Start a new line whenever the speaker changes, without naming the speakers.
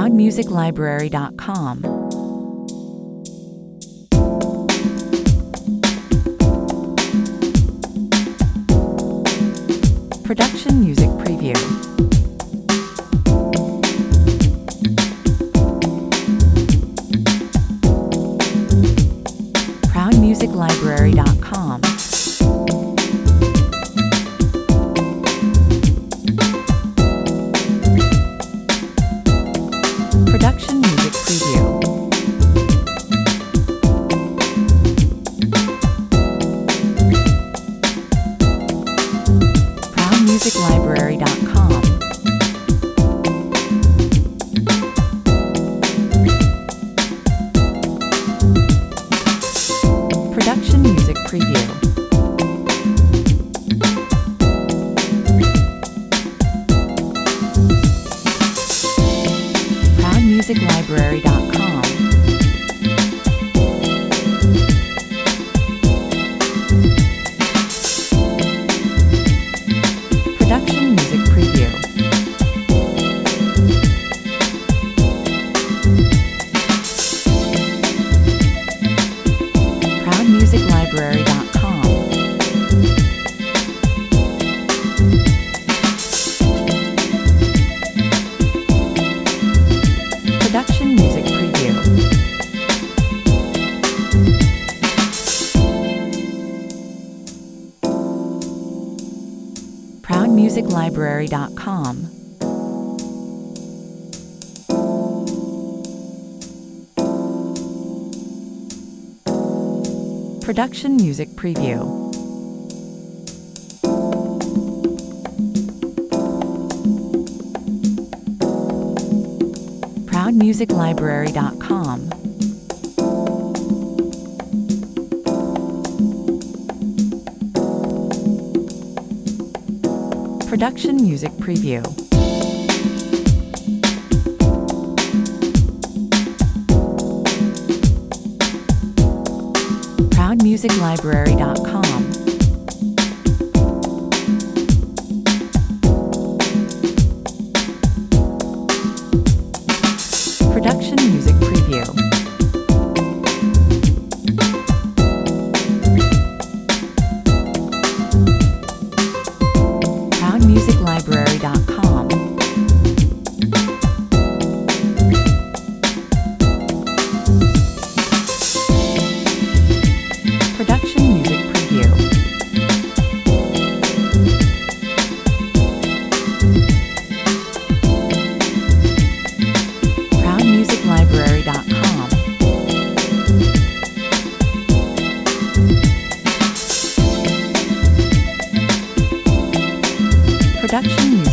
ProudMusicLibrary.com. Production Music Preview. ProudMusicLibrary.com. Production Music Preview. ProudMusicLibrary.com. Production Music Preview. ProudMusicLibrary.com. Production Music Preview. ProudMusicLibrary.com. Production Music Preview. ProudMusicLibrary.com. Production Music Preview. ProudMusicLibrary.com. Production Music Preview. ProudMusicLibrary.com. Production Music Preview. ProudMusicLibrary.com. Production Music Preview. ProudMusicLibrary.com. Production Music